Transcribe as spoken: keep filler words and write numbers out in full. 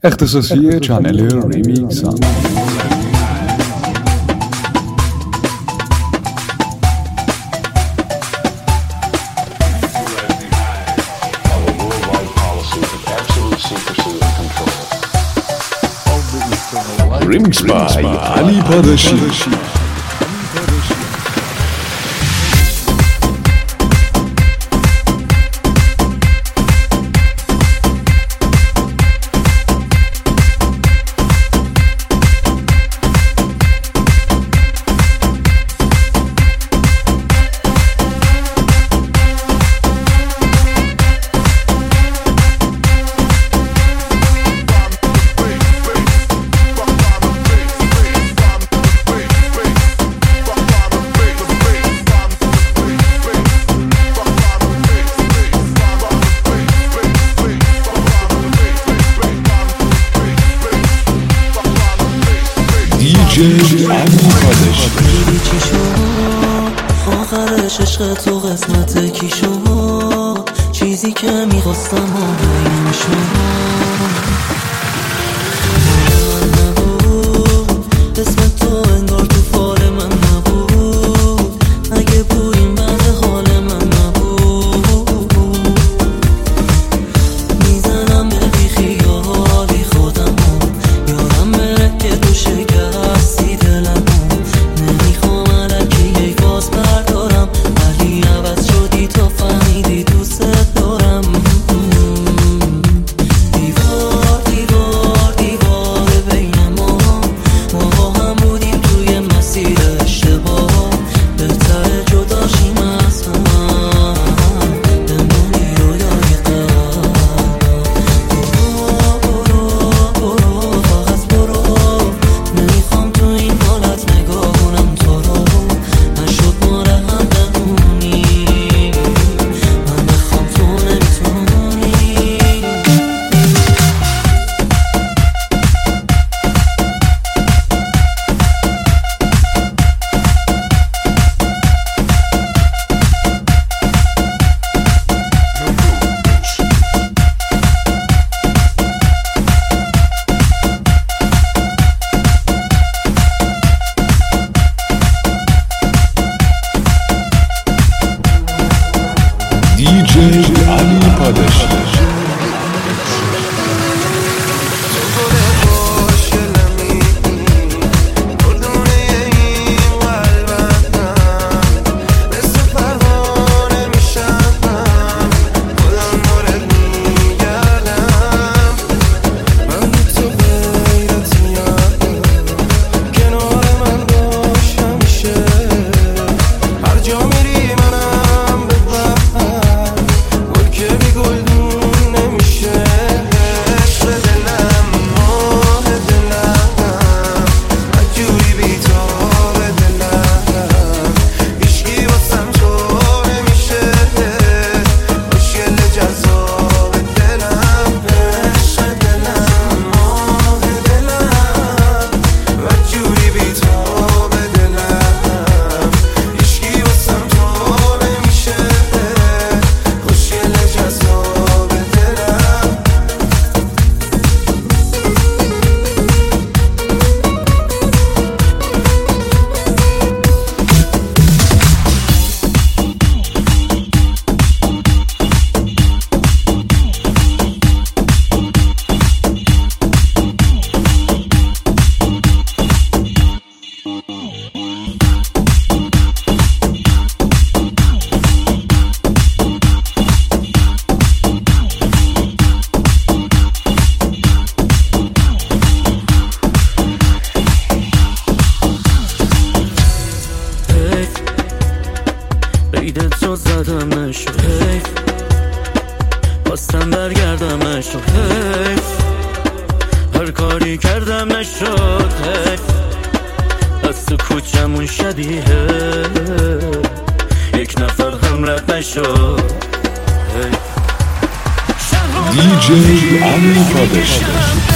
اختصاصی چانل ریمیکس ها. ریمیکس بای علی پاداشی. آخرش عشق تو قسمت کی شما، چیزی که میخواستم آقایم شما نبود، اسم تو انگار تو فال من نبود، اگه بودیم بعد حال من نبود، میزنم به بی خیالی خودم یادم بره که تو شکستی دلم، نمیخوام علکی یک باز بردارم، ولی عوض شدی تا فهمیدی دوست دارم. دیوار دیوار دیوار بین ما، ما با هم بودیم توی مسیر اشتباه، بهتره جدا شیم از هم، بمونی رویای قلبم. برو برو برو فقط برو، نمیخوام تو این حالت نگاه کنم تو رو، نشد ما رو هم بمونی، من بخوام تو نمیتونی. دی جی علی پاداشی. بیدت رو زدم نشد حیف، خواستم برگردم نشد حیف، هر کاری کردم نشد حیف، از تو کوچمون شبیه یک نفر هم رد نشد حیف. دی جی علی پاداشی.